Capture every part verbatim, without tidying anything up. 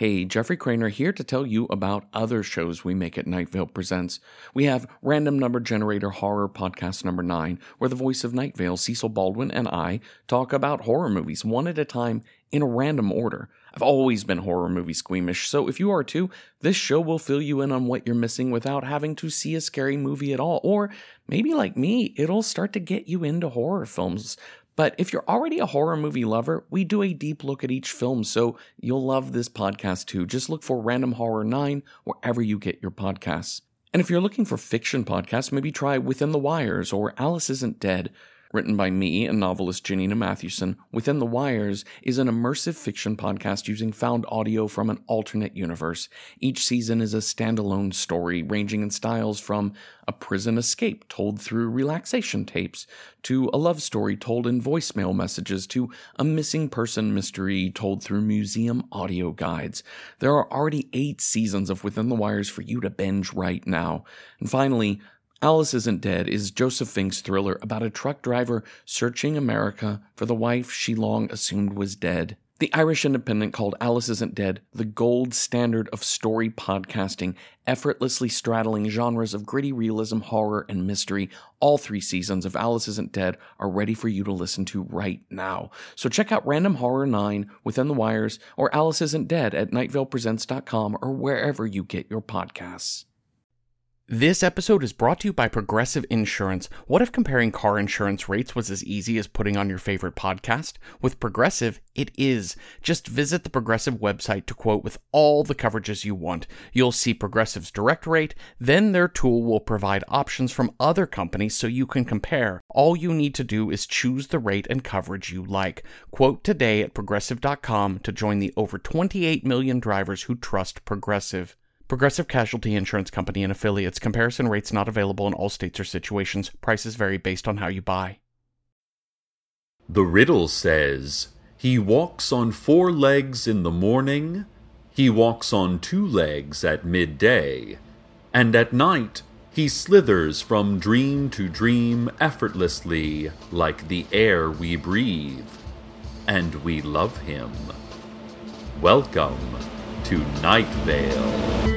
Hey, Jeffrey Craner here to tell you about other shows we make at Night Vale Presents. We have Random Number Generator Horror Podcast Number nine, where the voice of Night Vale, Cecil Baldwin, and I talk about horror movies one at a time in a random order. I've always been horror movie squeamish, so if you are too, this show will fill you in on what you're missing without having to see a scary movie at all. Or maybe like me, it'll start to get you into horror films. But if you're already a horror movie lover, we do a deep look at each film, so you'll love this podcast too. Just look for Random Horror nine wherever you get your podcasts. And if you're looking for fiction podcasts, maybe try Within the Wires or Alice Isn't Dead. Written by me and novelist Janina Mathewson, Within the Wires is an immersive fiction podcast using found audio from an alternate universe. Each season is a standalone story ranging in styles from a prison escape told through relaxation tapes, to a love story told in voicemail messages, to a missing person mystery told through museum audio guides. There are already eight seasons of Within the Wires for you to binge right now. And finally, Alice Isn't Dead is Joseph Fink's thriller about a truck driver searching America for the wife she long assumed was dead. The Irish Independent called Alice Isn't Dead the gold standard of story podcasting, effortlessly straddling genres of gritty realism, horror, and mystery. All three seasons of Alice Isn't Dead are ready for you to listen to right now. So check out Random Horror nine, Within the Wires, or Alice Isn't Dead at night vale presents dot com or wherever you get your podcasts. This episode is brought to you by Progressive Insurance. What if comparing car insurance rates was as easy as putting on your favorite podcast? With Progressive, it is. Just visit the Progressive website to quote with all the coverages you want. You'll see Progressive's direct rate, then their tool will provide options from other companies so you can compare. All you need to do is choose the rate and coverage you like. Quote today at progressive dot com to join the over twenty-eight million drivers who trust Progressive. Progressive Casualty Insurance Company and Affiliates. Comparison rates not available in all states or situations. Prices vary based on how you buy. The riddle says, he walks on four legs in the morning, he walks on two legs at midday, and at night he slithers from dream to dream effortlessly like the air we breathe. And we love him. Welcome to Night Vale.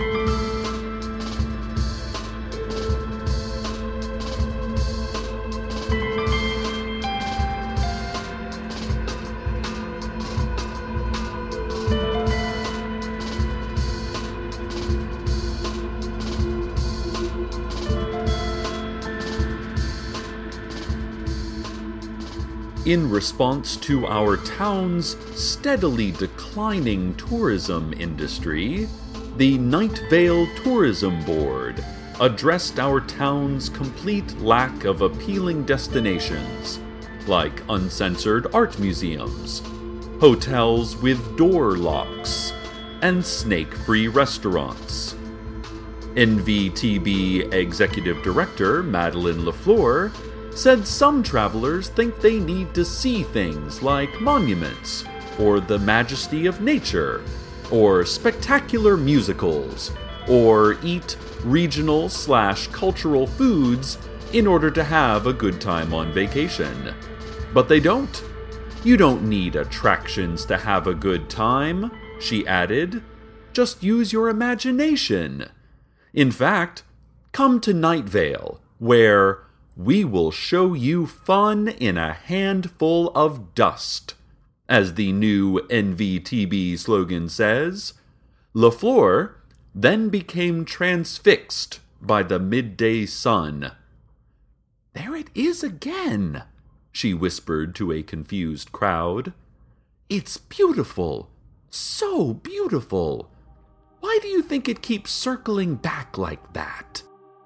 In response to our town's steadily declining tourism industry, the Night Vale Tourism Board addressed our town's complete lack of appealing destinations, like uncensored art museums, hotels with door locks, and snake-free restaurants. N V T B Executive Director Madeline LaFleur said some travelers think they need to see things like monuments, or the majesty of nature, or spectacular musicals, or eat regional slash cultural foods in order to have a good time on vacation. But they don't. You don't need attractions to have a good time, she added. Just use your imagination. In fact, come to Night Vale, where we will show you fun in a handful of dust, as the new N V T B slogan says. LaFleur then became transfixed by the midday sun. "There it is again," she whispered to a confused crowd. "It's beautiful, so beautiful. Why do you think it keeps circling back like that?"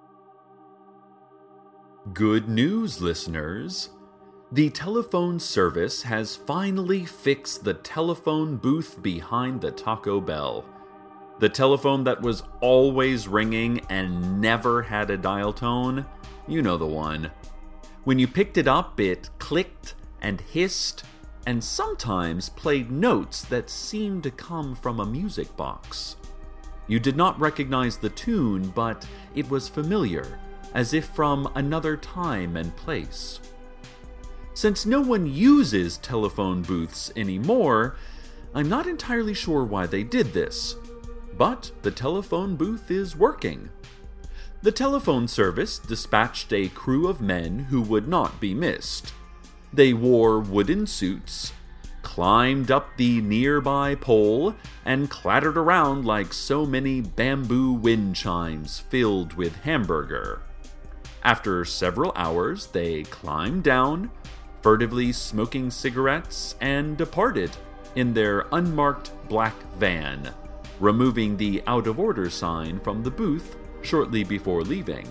Good news, listeners. The telephone service has finally fixed the telephone booth behind the Taco Bell. The telephone that was always ringing and never had a dial tone. You know the one. When you picked it up, it clicked and hissed, and sometimes played notes that seemed to come from a music box. You did not recognize the tune, but it was familiar, as if from another time and place. Since no one uses telephone booths anymore, I'm not entirely sure why they did this, but the telephone booth is working. The telephone service dispatched a crew of men who would not be missed. They wore wooden suits, climbed up the nearby pole, and clattered around like so many bamboo wind chimes filled with hamburger. After several hours, they climbed down, furtively smoking cigarettes, and departed in their unmarked black van, removing the out-of-order sign from the booth shortly before leaving.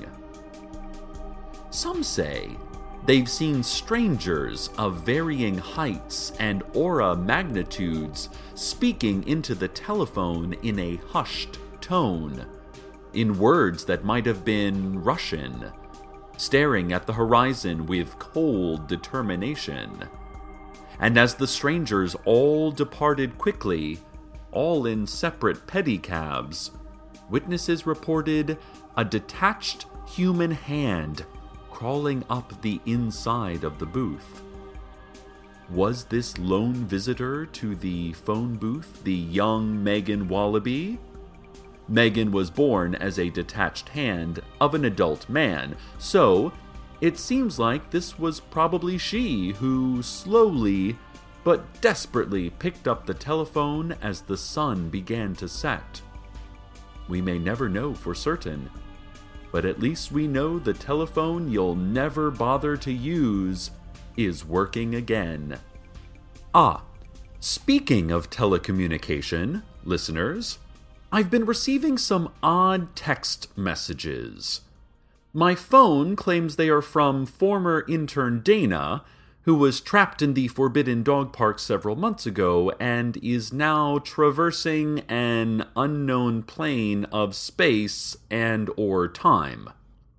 Some say they've seen strangers of varying heights and aura magnitudes speaking into the telephone in a hushed tone, in words that might have been Russian, staring at the horizon with cold determination. And as the strangers all departed quickly, all in separate pedicabs, witnesses reported a detached human hand crawling up the inside of the booth. Was this lone visitor to the phone booth the young Megan Wallaby? Megan was born as a detached hand of an adult man, so it seems like this was probably she who slowly but desperately picked up the telephone as the sun began to set. We may never know for certain, but at least we know the telephone you'll never bother to use is working again. Ah, speaking of telecommunication, listeners, I've been receiving some odd text messages. My phone claims they are from former intern Dana, who was trapped in the Forbidden Dog Park several months ago and is now traversing an unknown plane of space and or time.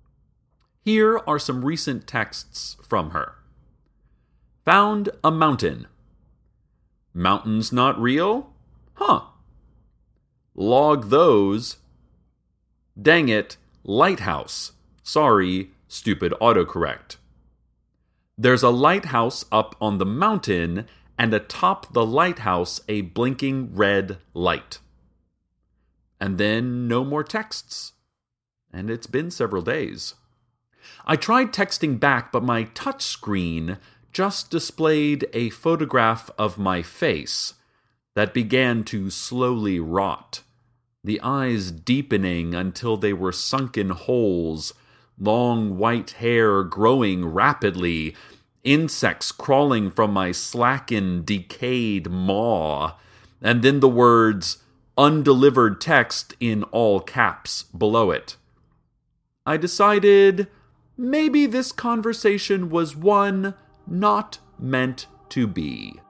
Here are some recent texts from her. Found a mountain. Mountains not real? Huh. Log those. Dang it, lighthouse. Sorry, stupid autocorrect. There's a lighthouse up on the mountain, and atop the lighthouse a blinking red light. And then no more texts. And it's been several days. I tried texting back, but my touchscreen just displayed a photograph of my face that began to slowly rot, the eyes deepening until they were sunken holes, long white hair growing rapidly, insects crawling from my slackened, decayed maw, and then the words, undelivered text in all caps below it. I decided maybe this conversation was one not meant to be.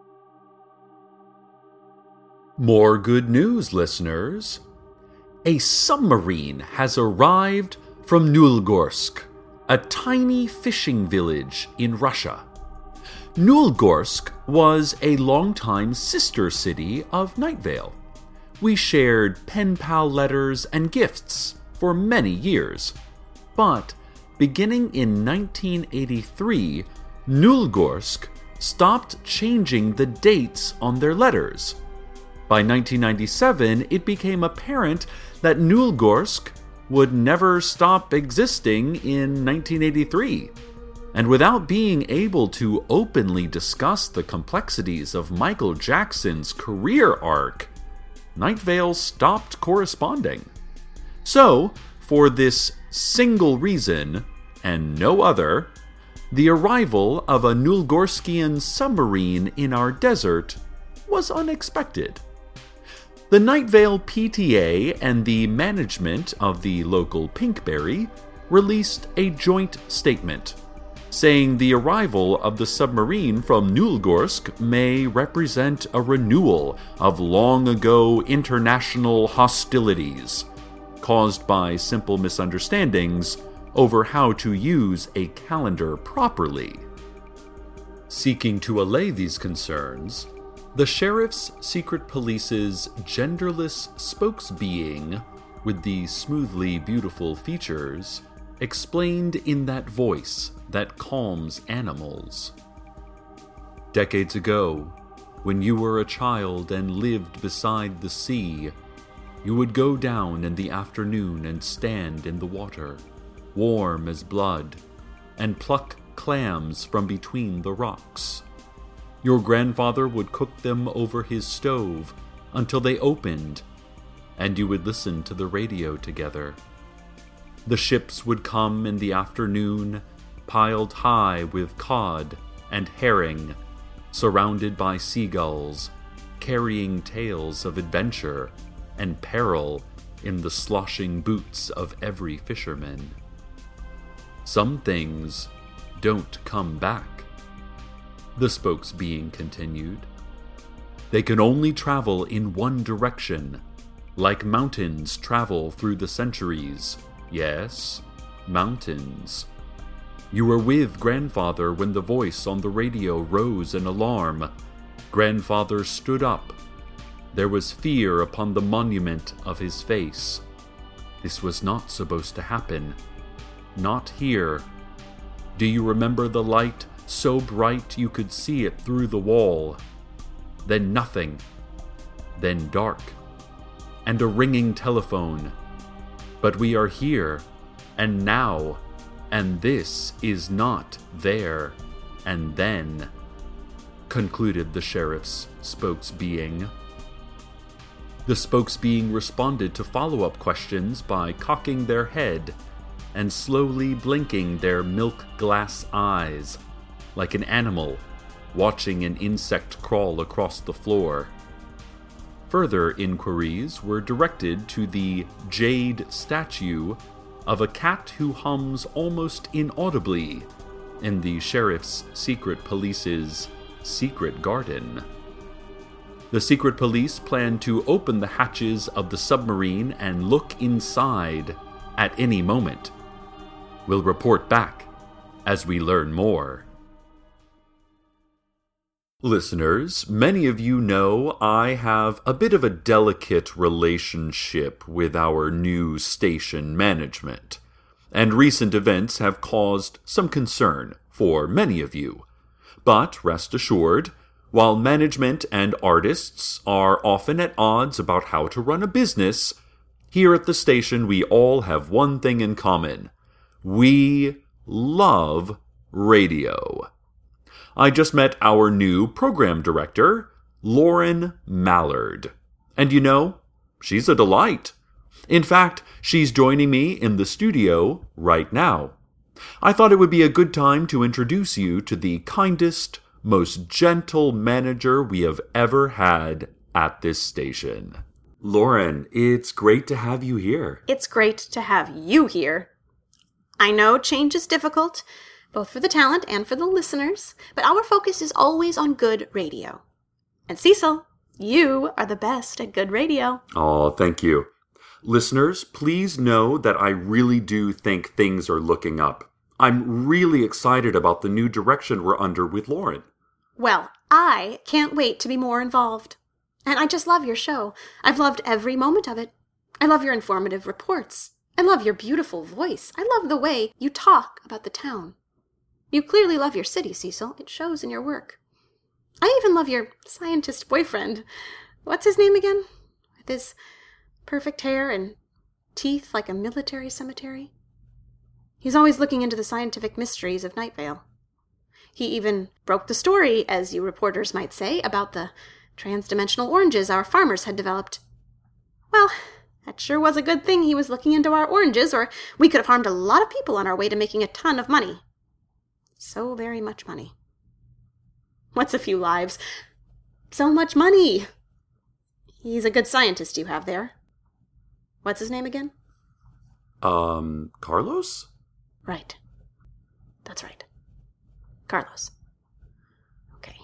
More good news, listeners. A submarine has arrived from Nulgorsk, a tiny fishing village in Russia. Nulgorsk was a longtime sister city of Night Vale. We shared pen pal letters and gifts for many years. But beginning in nineteen eighty-three, Nulgorsk stopped changing the dates on their letters. By nineteen ninety-seven, it became apparent that Nulgorsk would never stop existing in nineteen eighty-three. And without being able to openly discuss the complexities of Michael Jackson's career arc, Night Vale stopped corresponding. So, for this single reason, and no other, the arrival of a Nulgorskian submarine in our desert was unexpected. The Night Vale P T A and the management of the local Pinkberry released a joint statement, saying the arrival of the submarine from Nulgorsk may represent a renewal of long-ago international hostilities, caused by simple misunderstandings over how to use a calendar properly. Seeking to allay these concerns, the Sheriff's Secret Police's genderless spokesbeing, with the smoothly beautiful features, explained in that voice that calms animals. Decades ago, when you were a child and lived beside the sea, you would go down in the afternoon and stand in the water, warm as blood, and pluck clams from between the rocks. Your grandfather would cook them over his stove until they opened, and you would listen to the radio together. The ships would come in the afternoon, piled high with cod and herring, surrounded by seagulls, carrying tales of adventure and peril in the sloshing boots of every fisherman. Some things don't come back, the spokesbeing continued. They can only travel in one direction, like mountains travel through the centuries. Yes, mountains. You were with Grandfather when the voice on the radio rose in alarm. Grandfather stood up. There was fear upon the monument of his face. This was not supposed to happen. Not here. Do you remember the light so bright you could see it through the wall? Then nothing. Then dark. And a ringing telephone. But we are here, and now, and this is not there, and then, concluded the sheriff's spokesbeing. The spokesbeing responded to follow-up questions by cocking their head and slowly blinking their milk glass eyes, like an animal watching an insect crawl across the floor. Further inquiries were directed to the jade statue of a cat who hums almost inaudibly in the sheriff's secret police's secret garden. The secret police plan to open the hatches of the submarine and look inside at any moment. We'll report back as we learn more. Listeners, many of you know I have a bit of a delicate relationship with our new station management, and recent events have caused some concern for many of you. But rest assured, while management and artists are often at odds about how to run a business, here at the station we all have one thing in common. We love radio. I just met our new program director, Lauren Mallard. And you know, she's a delight. In fact, she's joining me in the studio right now. I thought it would be a good time to introduce you to the kindest, most gentle manager we have ever had at this station. Lauren, it's great to have you here. It's great to have you here. I know change is difficult, both for the talent and for the listeners, but our focus is always on good radio. And Cecil, you are the best at good radio. Oh, thank you. Listeners, please know that I really do think things are looking up. I'm really excited about the new direction we're under with Lauren. Well, I can't wait to be more involved. And I just love your show. I've loved every moment of it. I love your informative reports. I love your beautiful voice. I love the way you talk about the town. You clearly love your city, Cecil. It shows in your work. I even love your scientist boyfriend. What's his name again? With his perfect hair and teeth like a military cemetery. He's always looking into the scientific mysteries of Night Vale. He even broke the story, as you reporters might say, about the trans-dimensional oranges our farmers had developed. Well, that sure was a good thing he was looking into our oranges, or we could have harmed a lot of people on our way to making a ton of money. So very much money. What's a few lives? So much money! He's a good scientist you have there. What's his name again? Um, Carlos? Right. That's right. Carlos. Okay.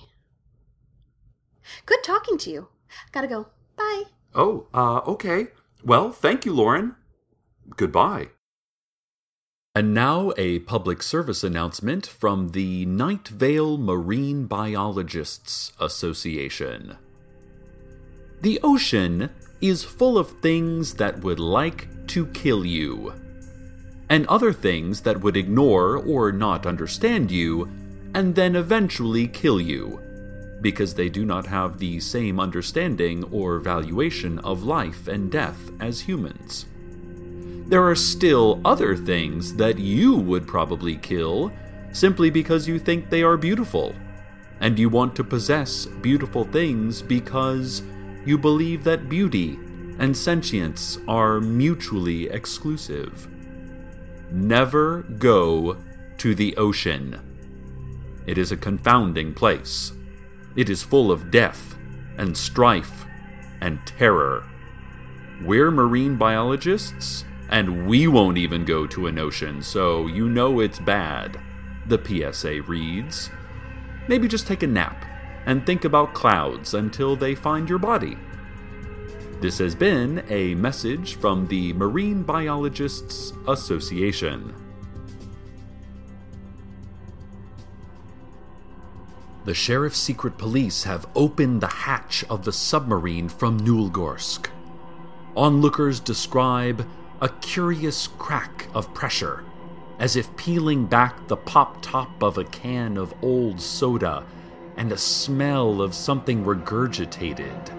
Good talking to you. Gotta go. Bye. Oh, uh, okay. Well, thank you, Lauren. Goodbye. And now a public service announcement from the Night Vale Marine Biologists Association. The ocean is full of things that would like to kill you, and other things that would ignore or not understand you, and then eventually kill you. because they do not have the same understanding or valuation of life and death as humans. There are still other things that you would probably kill simply because you think they are beautiful, and you want to possess beautiful things because you believe that beauty and sentience are mutually exclusive. Never go to the ocean. It is a confounding place. It is full of death and strife and terror. We're marine biologists, and we won't even go to an ocean, so you know it's bad, the P S A reads. Maybe just take a nap and think about clouds until they find your body. This has been a message from the Marine Biologists Association. The Sheriff's secret police have opened the hatch of the submarine from Nulgorsk. Onlookers describe a curious crack of pressure, as if peeling back the pop-top of a can of old soda, and a smell of something regurgitated.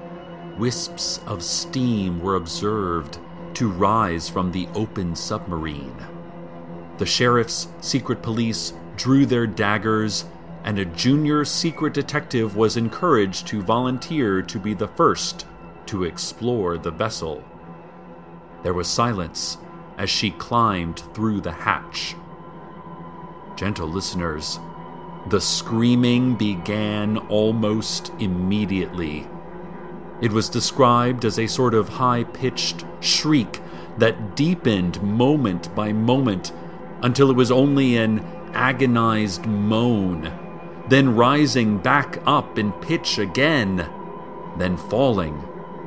Wisps of steam were observed to rise from the open submarine. The Sheriff's secret police drew their daggers, and a junior secret detective was encouraged to volunteer to be the first to explore the vessel. There was silence as she climbed through the hatch. Gentle listeners, the screaming began almost immediately. It was described as a sort of high-pitched shriek that deepened moment by moment until it was only an agonized moan, then rising back up in pitch again, then falling.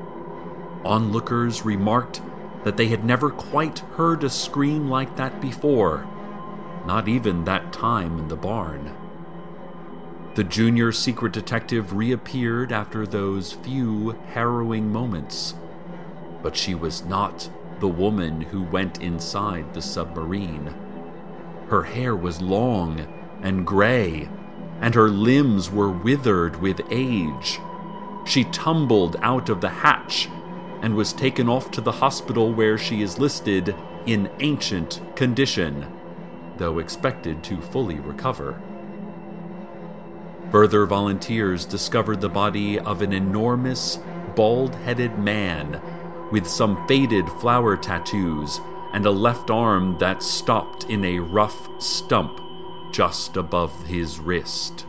Onlookers remarked that they had never quite heard a scream like that before, not even that time in the barn. The junior secret detective reappeared after those few harrowing moments, but she was not the woman who went inside the submarine. Her hair was long and gray, and her limbs were withered with age. She tumbled out of the hatch and was taken off to the hospital where she is listed in ancient condition, though expected to fully recover. Further volunteers discovered the body of an enormous, bald-headed man with some faded flower tattoos and a left arm that stopped in a rough stump just above his wrist.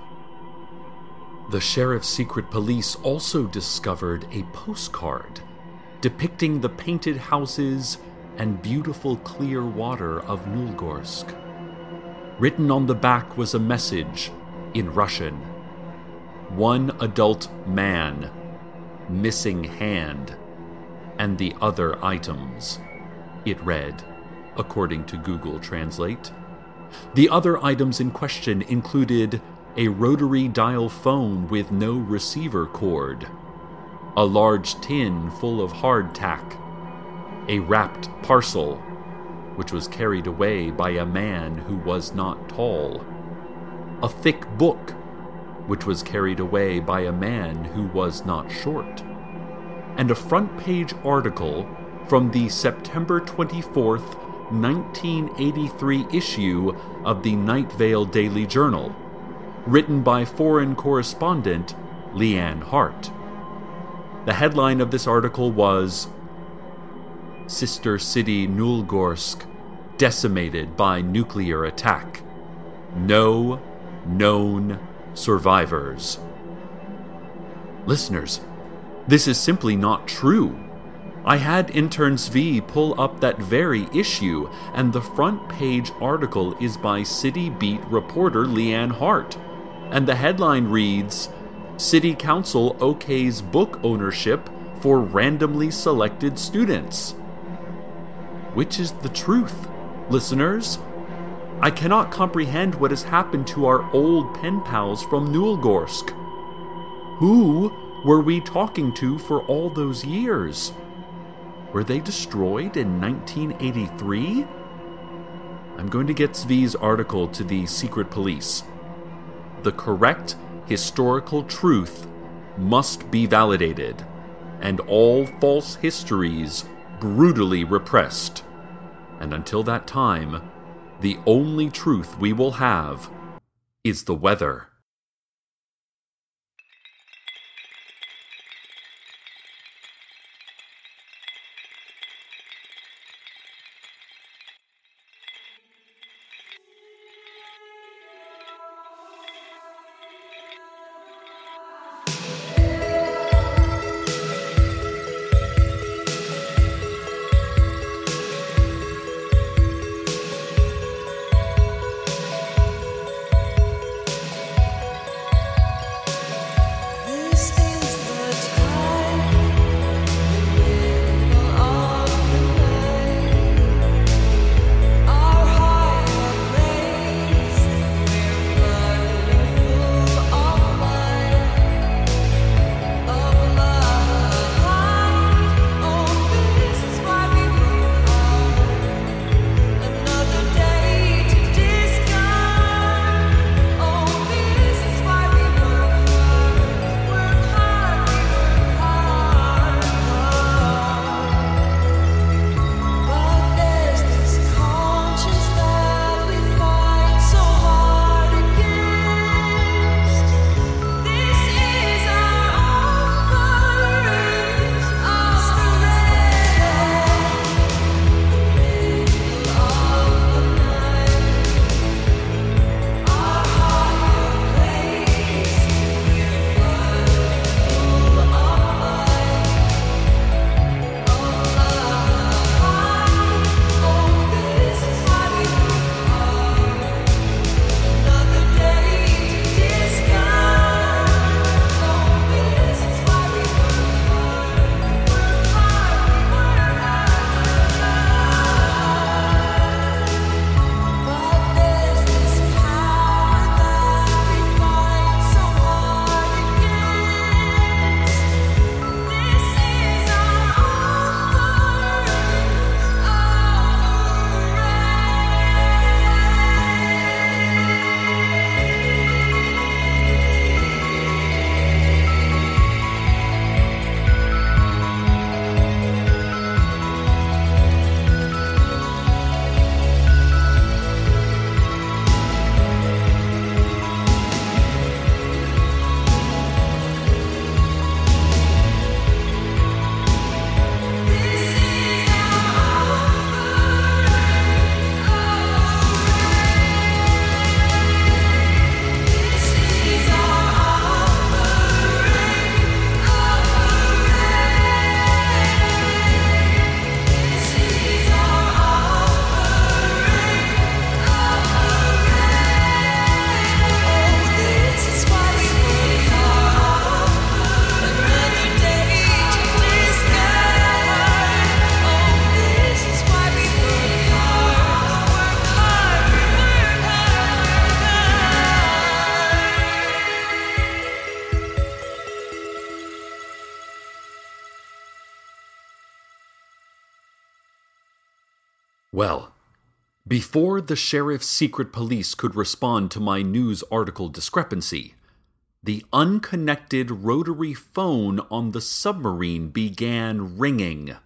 The Sheriff's secret police also discovered a postcard depicting the painted houses and beautiful clear water of Nulgorsk. Written on the back was a message in Russian. One adult man, missing hand, and the other items, it read, according to Google Translate. The other items in question included a rotary dial phone with no receiver cord, a large tin full of hardtack, a wrapped parcel, which was carried away by a man who was not tall, a thick book, which was carried away by a man who was not short, and a front-page article from the September twenty-fourth, nineteen eighty-three issue of the Night Vale Daily Journal, written by foreign correspondent Leanne Hart. The headline of this article was, "Sister City Nulgorsk Decimated by Nuclear Attack. No Known Survivors." Listeners, this is simply not true. I had intern Zvi pull up that very issue, and the front page article is by City Beat reporter Leanne Hart, and the headline reads, "City Council okays book ownership for randomly selected students." Which is the truth, listeners? I cannot comprehend what has happened to our old pen pals from Nulgorsk. Who were we talking to for all those years? Were they destroyed in nineteen eighty-three? I'm going to get Zvi's article to the secret police. The correct historical truth must be validated, and all false histories brutally repressed. And until that time, the only truth we will have is the weather. Well, before the sheriff's secret police could respond to my news article discrepancy, the unconnected rotary phone on the submarine began ringing.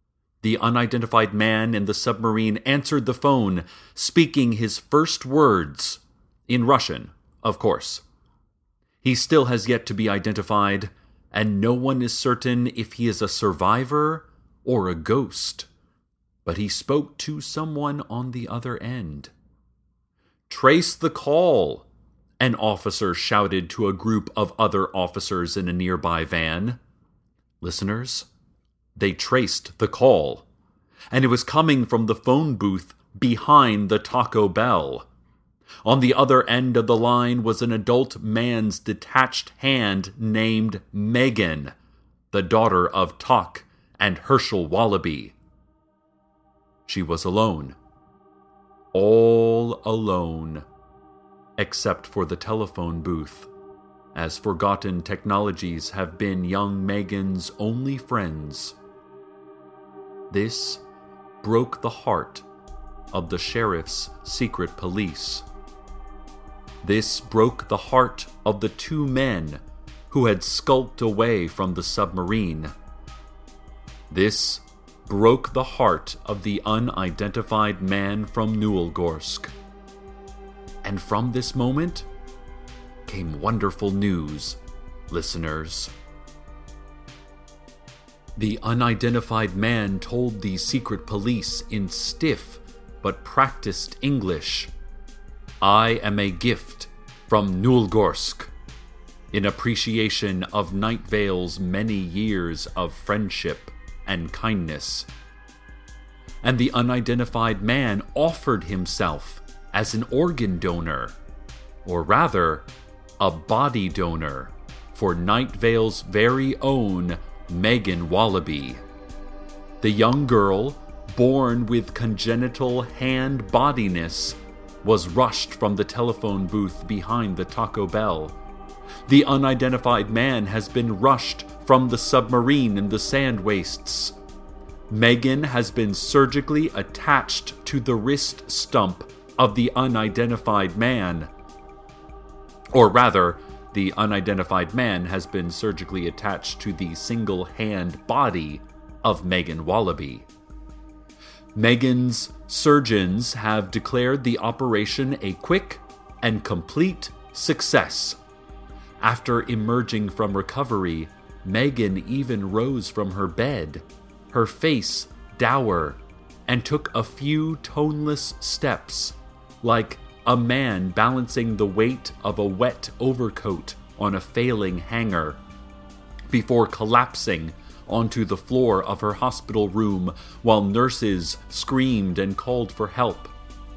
The unidentified man in the submarine answered the phone, speaking his first words, in Russian, of course. He still has yet to be identified, and no one is certain if he is a survivor or a ghost. But he spoke to someone on the other end. "Trace the call," an officer shouted to a group of other officers in a nearby van. Listeners, they traced the call, and it was coming from the phone booth behind the Taco Bell. On the other end of the line was an adult man's detached hand named Megan, the daughter of Tok and Herschel Wallaby. She was alone. All alone. Except for the telephone booth, as forgotten technologies have been young Megan's only friends. This broke the heart of the sheriff's secret police. This broke the heart of the two men who had skulked away from the submarine. This broke the heart of the unidentified man from Newelgorsk. And from this moment came wonderful news, listeners. The unidentified man told the secret police in stiff but practiced English, "I am a gift from Newelgorsk, in appreciation of Night Vale's many years of friendship and kindness." And the unidentified man offered himself as an organ donor, or rather, a body donor, for Night Vale's very own Megan Wallaby. The young girl, born with congenital hand-bodiness, was rushed from the telephone booth behind the Taco Bell. The unidentified man has been rushed from the submarine in the sand wastes. Megan has been surgically attached to the wrist stump of the unidentified man. Or rather, the unidentified man has been surgically attached to the single-hand body of Megan Wallaby. Megan's surgeons have declared the operation a quick and complete success. After emerging from recovery, Megan even rose from her bed, her face dour, and took a few toneless steps, like a man balancing the weight of a wet overcoat on a failing hanger, before collapsing onto the floor of her hospital room while nurses screamed and called for help.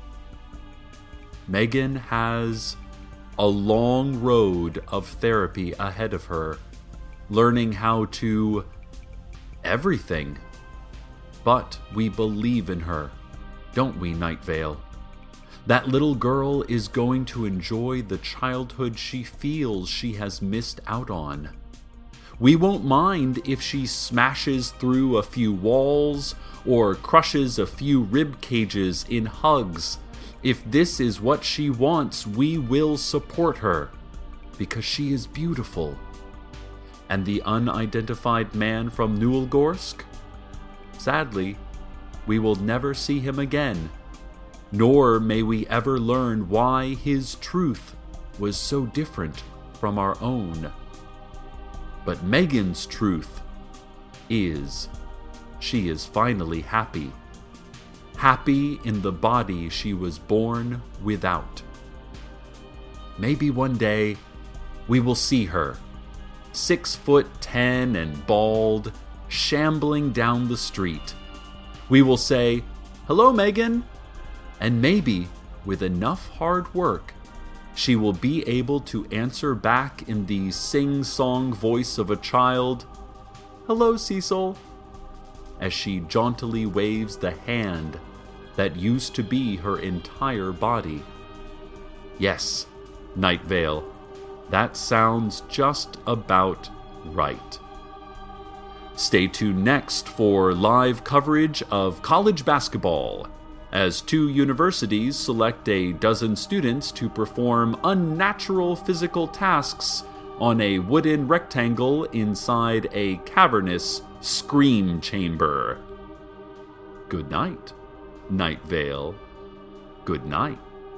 Megan has a long road of therapy ahead of her, learning how to everything. But we believe in her, don't we, Night Vale? That little girl is going to enjoy the childhood she feels she has missed out on. We won't mind if she smashes through a few walls or crushes a few rib cages in hugs. If this is what she wants, we will support her, because she is beautiful. And the unidentified man from Newelgorsk? Sadly, we will never see him again, nor may we ever learn why his truth was so different from our own. But Megan's truth is, she is finally happy. Happy in the body she was born without. Maybe one day we will see her, six foot ten and bald, shambling down the street. We will say, "Hello, Megan," and maybe, with enough hard work, she will be able to answer back in the sing-song voice of a child, "Hello, Cecil," as she jauntily waves the hand that used to be her entire body. Yes, Night Vale, that sounds just about right. Stay tuned next for live coverage of college basketball, as two universities select a dozen students to perform unnatural physical tasks on a wooden rectangle inside a cavernous scream chamber. Good night, Night Vale. Good night.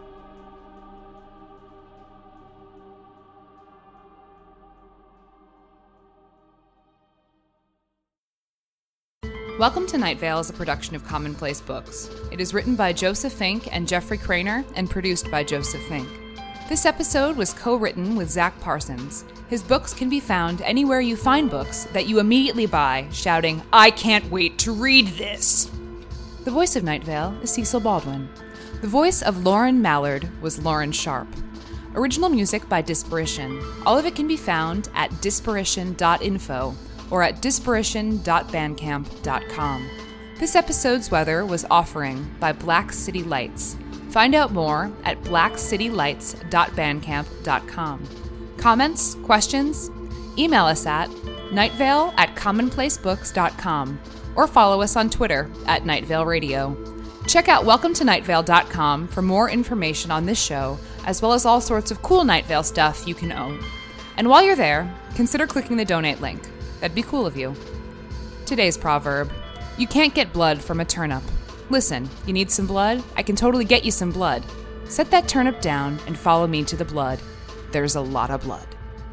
Welcome to Night Vale is a production of Commonplace Books. It is written by Joseph Fink and Jeffrey Craner and produced by Joseph Fink. This episode was co-written with Zach Parsons. His books can be found anywhere you find books that you immediately buy, shouting, "I can't wait to read this!" The voice of Night Vale is Cecil Baldwin. The voice of Lauren Mallard was Lauren Sharp. Original music by Disparition. All of it can be found at disparition dot info or at disparition dot bandcamp dot com. This episode's weather was Offering by Black City Lights. Find out more at black city lights dot bandcamp dot com. Comments? Questions? Email us at nightvale at commonplacebooks dot com or follow us on Twitter at Night Vale Radio. Check out welcome to night vale dot com for more information on this show, as well as all sorts of cool Night Vale stuff you can own. And while you're there, consider clicking the donate link. That'd be cool of you. Today's proverb: you can't get blood from a turnip. Listen, you need some blood? I can totally get you some blood. Set that turnip down and follow me to the blood. There's a lot of blood.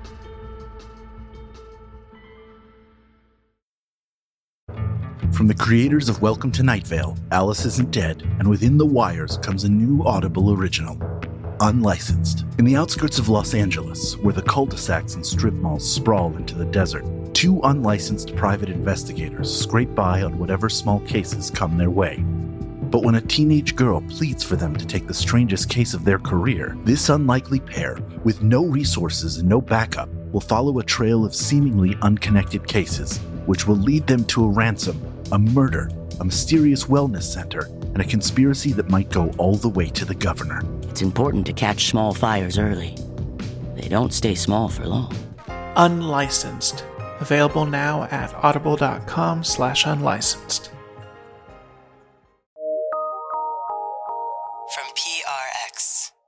From the creators of Welcome to Night Vale, Alice Isn't Dead, and Within the Wires comes a new Audible original, Unlicensed. In the outskirts of Los Angeles, where the cul-de-sacs and strip malls sprawl into the desert, two unlicensed private investigators scrape by on whatever small cases come their way. But when a teenage girl pleads for them to take the strangest case of their career, this unlikely pair, with no resources and no backup, will follow a trail of seemingly unconnected cases, which will lead them to a ransom, a murder, a mysterious wellness center, and a conspiracy that might go all the way to the governor. It's important to catch small fires early. They don't stay small for long. Unlicensed. Available now at audible.com slash unlicensed. From P R X.